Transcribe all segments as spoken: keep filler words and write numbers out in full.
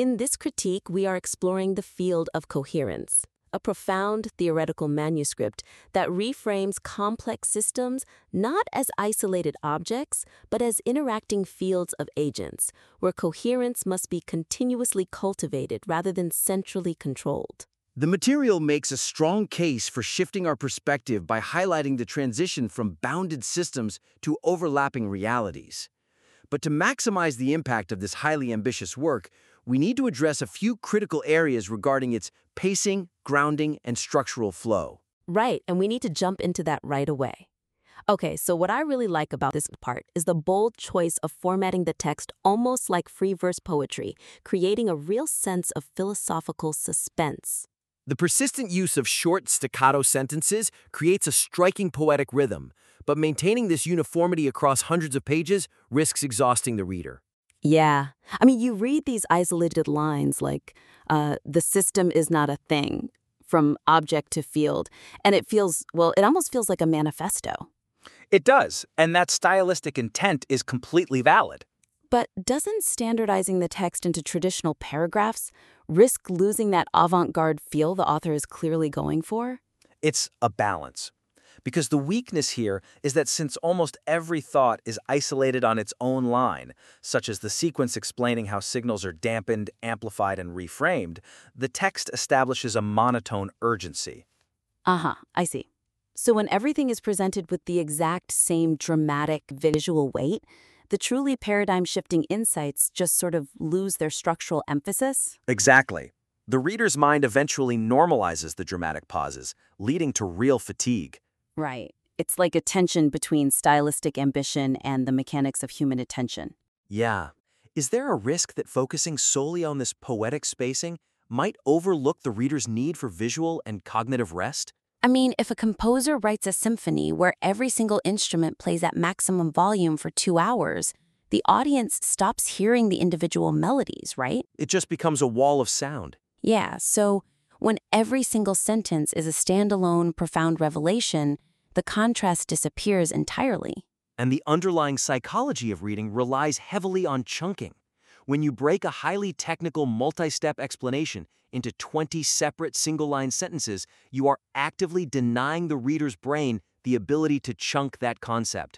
In this critique, we are exploring the field of coherence, a profound theoretical manuscript that reframes complex systems not as isolated objects, but as interacting fields of agents, where coherence must be continuously cultivated rather than centrally controlled. The material makes a strong case for shifting our perspective by highlighting the transition from bounded systems to overlapping realities. But to maximize the impact of this highly ambitious work, we need to address a few critical areas regarding its pacing, grounding, and structural flow. Right, and we need to jump into that right away. Okay, so what I really like about this part is the bold choice of formatting the text almost like free verse poetry, creating a real sense of philosophical suspense. The persistent use of short staccato sentences creates a striking poetic rhythm, but maintaining this uniformity across hundreds of pages risks exhausting the reader. Yeah, I mean, you read these isolated lines like, uh, the system is not a thing, from object to field, and it feels, well, it almost feels like a manifesto. It does, and that stylistic intent is completely valid. But doesn't standardizing the text into traditional paragraphs risk losing that avant-garde feel the author is clearly going for? It's a balance. Because the weakness here is that since almost every thought is isolated on its own line, such as the sequence explaining how signals are dampened, amplified, and reframed, the text establishes a monotone urgency. Uh-huh, I see. So when everything is presented with the exact same dramatic visual weight, the truly paradigm-shifting insights just sort of lose their structural emphasis? Exactly. The reader's mind eventually normalizes the dramatic pauses, leading to real fatigue. Right. It's like a tension between stylistic ambition and the mechanics of human attention. Yeah. Is there a risk that focusing solely on this poetic spacing might overlook the reader's need for visual and cognitive rest? I mean, if a composer writes a symphony where every single instrument plays at maximum volume for two hours, the audience stops hearing the individual melodies, right? It just becomes a wall of sound. Yeah, so when every single sentence is a standalone, profound revelation, the contrast disappears entirely. And the underlying psychology of reading relies heavily on chunking. When you break a highly technical multi-step explanation into twenty separate single-line sentences, you are actively denying the reader's brain the ability to chunk that concept.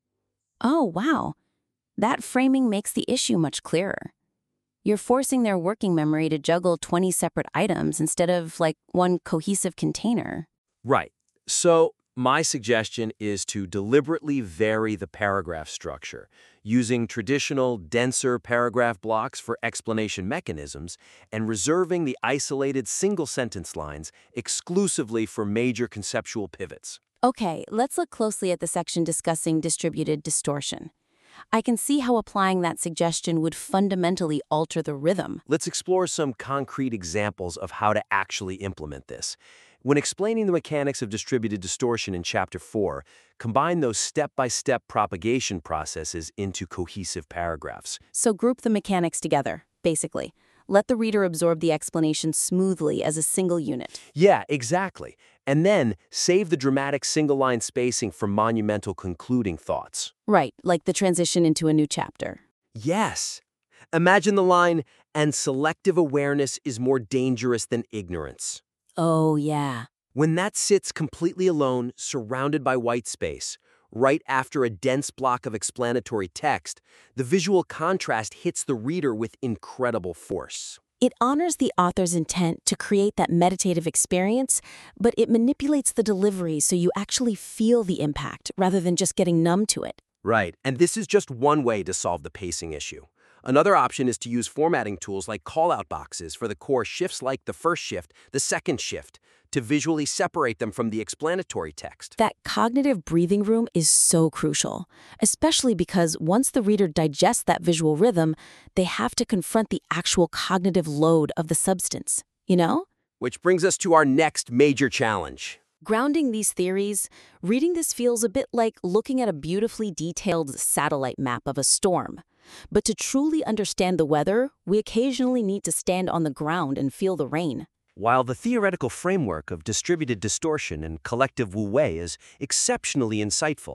Oh, wow. That framing makes the issue much clearer. You're forcing their working memory to juggle twenty separate items instead of, like, one cohesive container. Right. So my suggestion is to deliberately vary the paragraph structure, using traditional, denser paragraph blocks for explanation mechanisms and reserving the isolated single-sentence lines exclusively for major conceptual pivots. Okay, let's look closely at the section discussing distributed distortion. I can see how applying that suggestion would fundamentally alter the rhythm. Let's explore some concrete examples of how to actually implement this. When explaining the mechanics of distributed distortion in Chapter four, combine those step-by-step propagation processes into cohesive paragraphs. So group the mechanics together, basically. Let the reader absorb the explanation smoothly as a single unit. Yeah, exactly. And then save the dramatic single-line spacing for monumental concluding thoughts. Right, like the transition into a new chapter. Yes. Imagine the line, "And selective awareness is more dangerous than ignorance." Oh, yeah. When that sits completely alone, surrounded by white space, right after a dense block of explanatory text, the visual contrast hits the reader with incredible force. It honors the author's intent to create that meditative experience, but it manipulates the delivery so you actually feel the impact rather than just getting numb to it. Right, and this is just one way to solve the pacing issue. Another option is to use formatting tools like call-out boxes for the core shifts like the first shift, the second shift, to visually separate them from the explanatory text. That cognitive breathing room is so crucial, especially because once the reader digests that visual rhythm, they have to confront the actual cognitive load of the substance, you know? Which brings us to our next major challenge. Grounding these theories, reading this feels a bit like looking at a beautifully detailed satellite map of a storm. But to truly understand the weather, we occasionally need to stand on the ground and feel the rain. While the theoretical framework of distributed distortion and collective wu-wei is exceptionally insightful,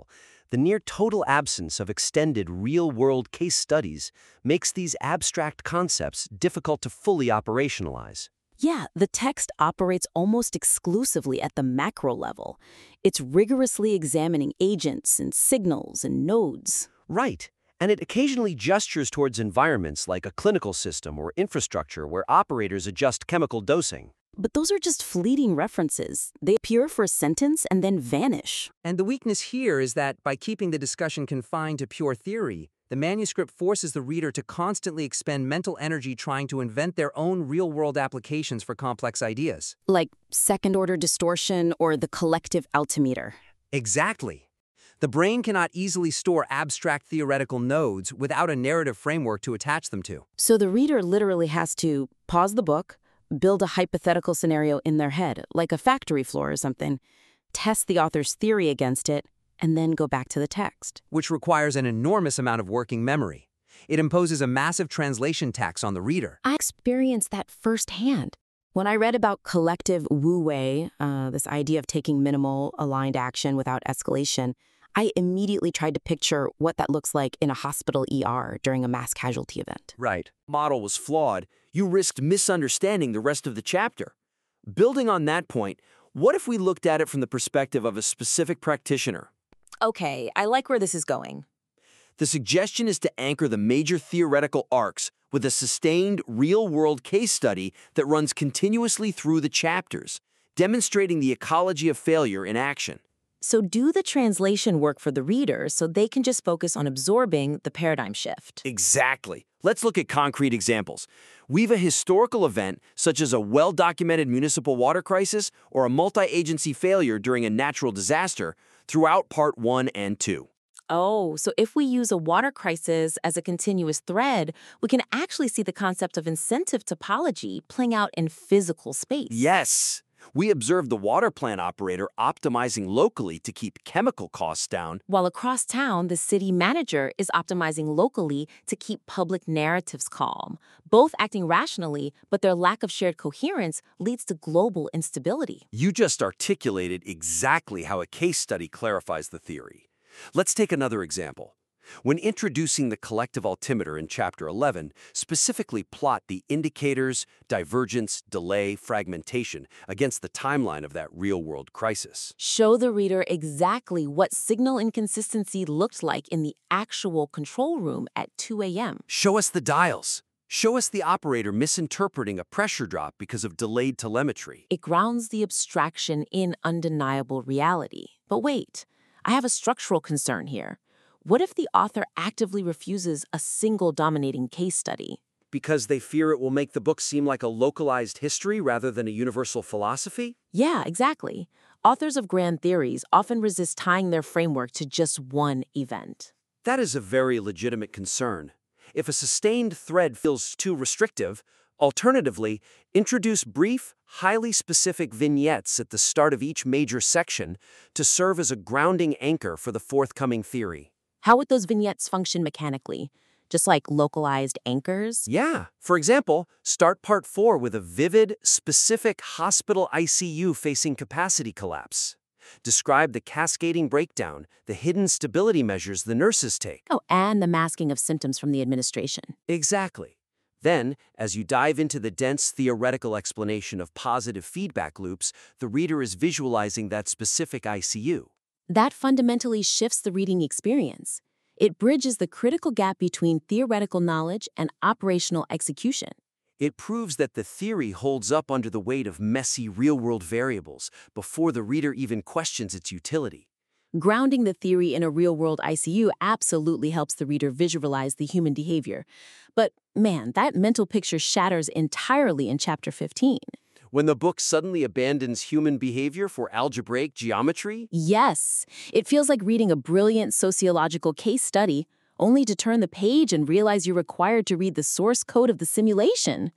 The near total absence of extended real-world case studies makes these abstract concepts difficult to fully operationalize. Yeah, the text operates almost exclusively at the macro level. It's rigorously examining agents and signals and nodes. Right, and it occasionally gestures towards environments like a clinical system or infrastructure where operators adjust chemical dosing. But those are just fleeting references. They appear for a sentence and then vanish. And the weakness here is that by keeping the discussion confined to pure theory, the manuscript forces the reader to constantly expend mental energy trying to invent their own real-world applications for complex ideas. Like second-order distortion or the collective altimeter. Exactly. The brain cannot easily store abstract theoretical nodes without a narrative framework to attach them to. So the reader literally has to pause the book, build a hypothetical scenario in their head, like a factory floor or something, test the author's theory against it, and then go back to the text. Which requires an enormous amount of working memory. It imposes a massive translation tax on the reader. I experienced that firsthand. When I read about collective wu-wei, uh, this idea of taking minimal, aligned action without escalation, I immediately tried to picture what that looks like in a hospital E R during a mass casualty event. Right. Model was flawed. You risked misunderstanding the rest of the chapter. Building on that point, what if we looked at it from the perspective of a specific practitioner? Okay, I like where this is going. The suggestion is to anchor the major theoretical arcs with a sustained, real-world case study that runs continuously through the chapters, demonstrating the ecology of failure in action. So do the translation work for the reader so they can just focus on absorbing the paradigm shift. Exactly. Let's look at concrete examples. Weave a historical event, such as a well-documented municipal water crisis or a multi-agency failure during a natural disaster, throughout part one and two. Oh, so if we use a water crisis as a continuous thread, we can actually see the concept of incentive topology playing out in physical space. Yes. We observed the water plant operator optimizing locally to keep chemical costs down, While across town, the city manager is optimizing locally to keep public narratives calm, both acting rationally, but their lack of shared coherence leads to global instability. You just articulated exactly how a case study clarifies the theory. Let's take another example. When introducing the collective altimeter in Chapter eleven, specifically plot the indicators, divergence, delay, fragmentation against the timeline of that real-world crisis. Show the reader exactly what signal inconsistency looked like in the actual control room at two A M Show us the dials. Show us the operator misinterpreting a pressure drop because of delayed telemetry. It grounds the abstraction in undeniable reality. But wait, I have a structural concern here. What if the author actively refuses a single dominating case study? Because they fear it will make the book seem like a localized history rather than a universal philosophy? Yeah, exactly. Authors of grand theories often resist tying their framework to just one event. That is a very legitimate concern. If a sustained thread feels too restrictive, alternatively, introduce brief, highly specific vignettes at the start of each major section to serve as a grounding anchor for the forthcoming theory. How would those vignettes function mechanically? Just like localized anchors? Yeah. For example, start part four with a vivid, specific hospital I C U facing capacity collapse. Describe the cascading breakdown, the hidden stability measures the nurses take. Oh, and the masking of symptoms from the administration. Exactly. Then, as you dive into the dense theoretical explanation of positive feedback loops, the reader is visualizing that specific I C U. That fundamentally shifts the reading experience. It bridges the critical gap between theoretical knowledge and operational execution. It proves that the theory holds up under the weight of messy real-world variables before the reader even questions its utility. Grounding the theory in a real-world I C U absolutely helps the reader visualize the human behavior. But man, that mental picture shatters entirely in Chapter fifteen. When the book suddenly abandons human behavior for algebraic geometry? Yes, it feels like reading a brilliant sociological case study, only to turn the page and realize you're required to read the source code of the simulation.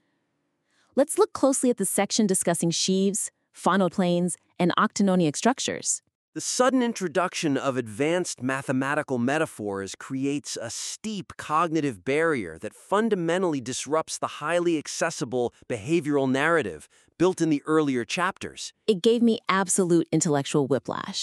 Let's look closely at the section discussing sheaves, faunal planes, and octanonic structures. The sudden introduction of advanced mathematical metaphors creates a steep cognitive barrier that fundamentally disrupts the highly accessible behavioral narrative built in the earlier chapters. It gave me absolute intellectual whiplash.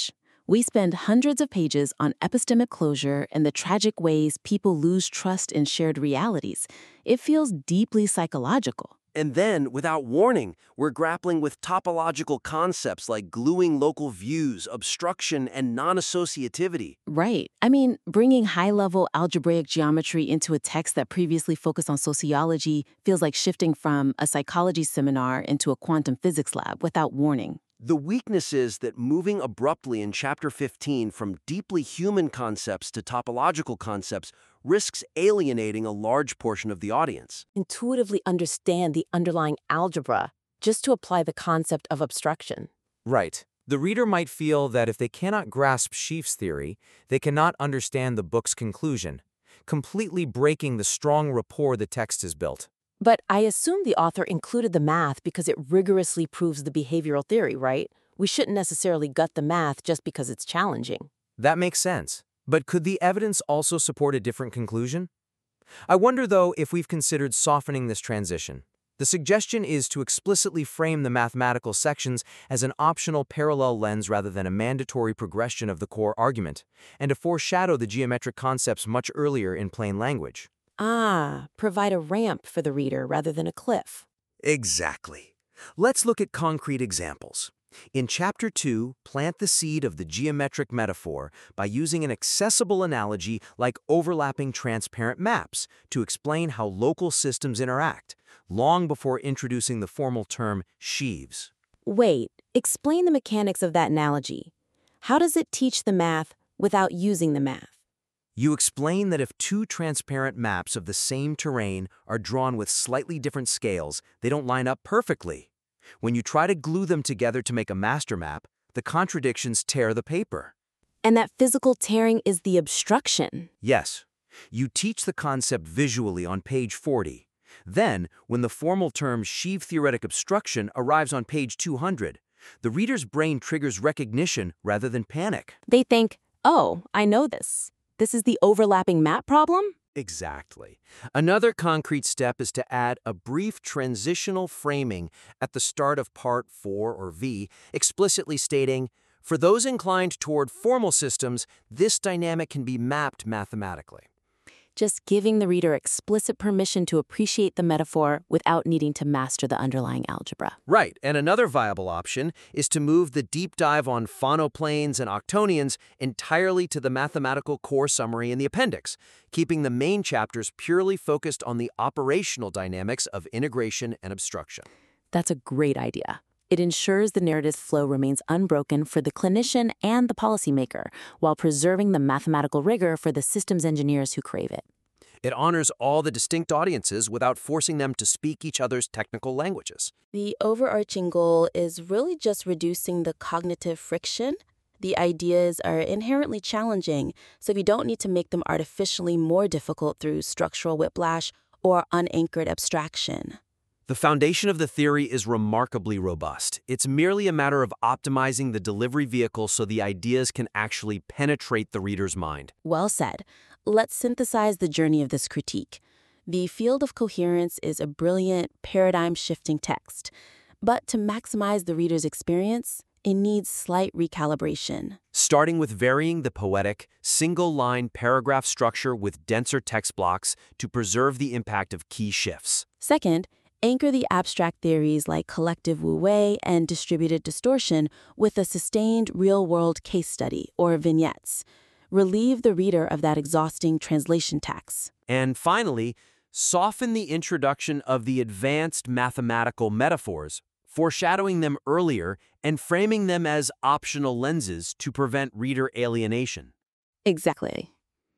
We spend hundreds of pages on epistemic closure and the tragic ways people lose trust in shared realities. It feels deeply psychological. And then, without warning, we're grappling with topological concepts like gluing local views, obstruction, and non-associativity. Right. I mean, bringing high-level algebraic geometry into a text that previously focused on sociology feels like shifting from a psychology seminar into a quantum physics lab without warning. The weakness is that moving abruptly in Chapter fifteen from deeply human concepts to topological concepts risks alienating a large portion of the audience. Intuitively understand the underlying algebra just to apply the concept of obstruction. Right. The reader might feel that if they cannot grasp Schiff's theory, they cannot understand the book's conclusion, completely breaking the strong rapport the text has built. But I assume the author included the math because it rigorously proves the behavioral theory, right? We shouldn't necessarily gut the math just because it's challenging. That makes sense. But could the evidence also support a different conclusion? I wonder, though, if we've considered softening this transition. The suggestion is to explicitly frame the mathematical sections as an optional parallel lens rather than a mandatory progression of the core argument, and to foreshadow the geometric concepts much earlier in plain language. Ah, provide a ramp for the reader rather than a cliff. Exactly. Let's look at concrete examples. In Chapter two, plant the seed of the geometric metaphor by using an accessible analogy like overlapping transparent maps to explain how local systems interact, long before introducing the formal term sheaves. Wait, explain the mechanics of that analogy. How does it teach the math without using the math? You explain that if two transparent maps of the same terrain are drawn with slightly different scales, they don't line up perfectly. When you try to glue them together to make a master map, the contradictions tear the paper. And that physical tearing is the obstruction. Yes. You teach the concept visually on page forty. Then, when the formal term sheave-theoretic obstruction arrives on page two hundred, the reader's brain triggers recognition rather than panic. They think, oh, I know this. This is the overlapping map problem? Exactly. Another concrete step is to add a brief transitional framing at the start of Part four or V, explicitly stating, for those inclined toward formal systems, this dynamic can be mapped mathematically. Just giving the reader explicit permission to appreciate the metaphor without needing to master the underlying algebra. Right, and another viable option is to move the deep dive on phonoplanes and octonions entirely to the mathematical core summary in the appendix, keeping the main chapters purely focused on the operational dynamics of integration and obstruction. That's a great idea. It ensures the narrative's flow remains unbroken for the clinician and the policymaker, while preserving the mathematical rigor for the systems engineers who crave it. It honors all the distinct audiences without forcing them to speak each other's technical languages. The overarching goal is really just reducing the cognitive friction. The ideas are inherently challenging, so we don't need to make them artificially more difficult through structural whiplash or unanchored abstraction. The foundation of the theory is remarkably robust. It's merely a matter of optimizing the delivery vehicle so the ideas can actually penetrate the reader's mind. Well said. Let's synthesize the journey of this critique. The Field of Coherence is a brilliant, paradigm-shifting text. But to maximize the reader's experience, it needs slight recalibration. Starting with varying the poetic, single-line paragraph structure with denser text blocks to preserve the impact of key shifts. Second, anchor the abstract theories like collective wu-wei and distributed distortion with a sustained real-world case study or vignettes. Relieve the reader of that exhausting translation tax. And finally, soften the introduction of the advanced mathematical metaphors, foreshadowing them earlier and framing them as optional lenses to prevent reader alienation. Exactly.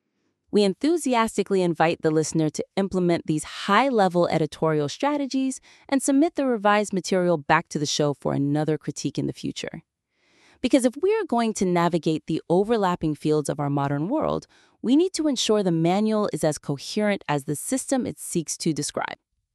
We enthusiastically invite the listener to implement these high-level editorial strategies and submit the revised material back to the show for another critique in the future. Because if we're going to navigate the overlapping fields of our modern world, we need to ensure the manual is as coherent as the system it seeks to describe.